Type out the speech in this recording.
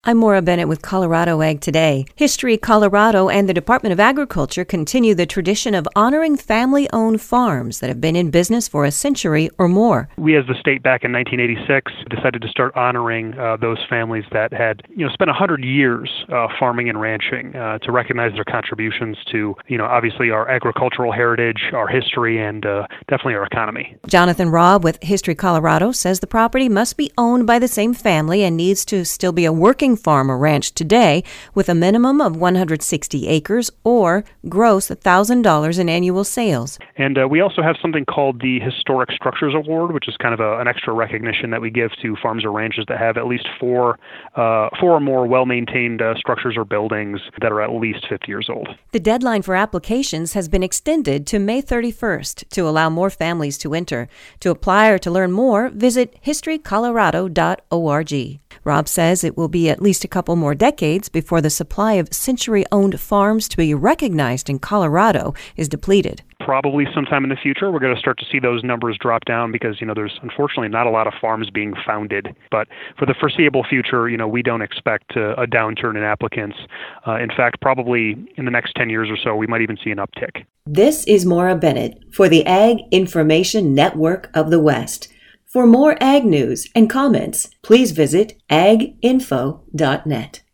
I'm Maura Bennett with Colorado Ag Today. History Colorado and the Department of Agriculture continue the tradition of honoring family-owned farms that have been in business for a century or more. We, as the state, back in 1986, decided to start honoring those families that had, spent 100 years farming and ranching to recognize their contributions to, obviously our agricultural heritage, our history, and definitely our economy. Jonathan Robb with History Colorado says the property must be owned by the same family and needs to still be a working farm or ranch today with a minimum of 160 acres or gross $1,000 in annual sales. And we also have something called the Historic Structures Award, which is kind of an extra recognition that we give to farms or ranches that have at least four or more well-maintained structures or buildings that are at least 50 years old. The deadline for applications has been extended to May 31st to allow more families to enter. To apply or to learn more, visit historycolorado.org. Rob says it will be at least a couple more decades before the supply of century-owned farms to be recognized in Colorado is depleted. Probably sometime in the future, we're going to start to see those numbers drop down because, there's unfortunately not a lot of farms being founded. But for the foreseeable future, we don't expect a downturn in applicants. In fact, probably in the next 10 years or so, we might even see an uptick. This is Maura Bennett for the Ag Information Network of the West. For more ag news and comments, please visit aginfo.net.